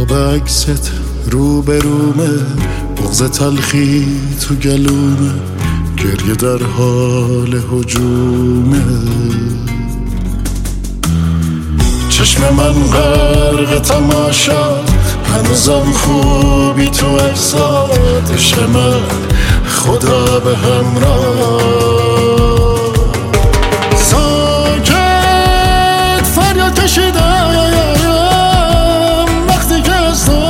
قاب عکست رو به رومه، بغض تلخی تو گلومه، گریه در حال هجومه. چشم من غرق تماشا، هنوزم خوبی تو احساد. عشق من خدا به همراه. ساکت فریاد کشیدم وقتی که از تو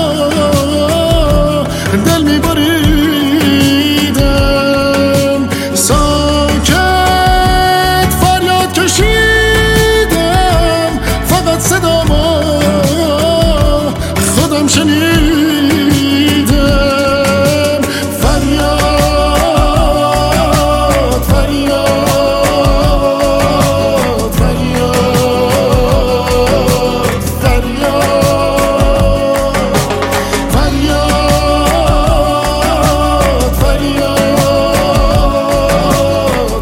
دل میبریدم. ساکت فریاد کشیدم، فقط صدامو خودم شنیدم. فریاد فریاد فریاد فریاد فریاد فریاد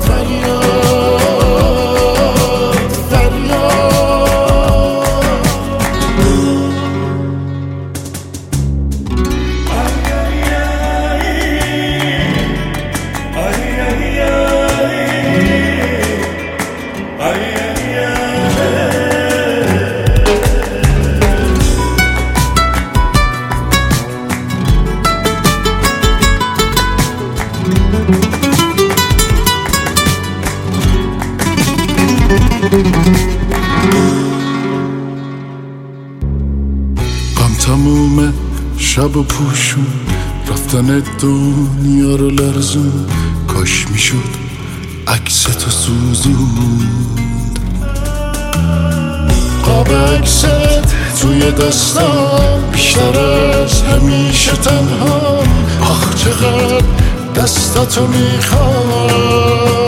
غم تمومه شب و پوشون، رفتن دنیا رو لرزون. کاش میشد عکس تو سوزوند. قاب عکست توی دستم، بیشتر از همیشه تنها. آخ چقدر دستتو میخوام.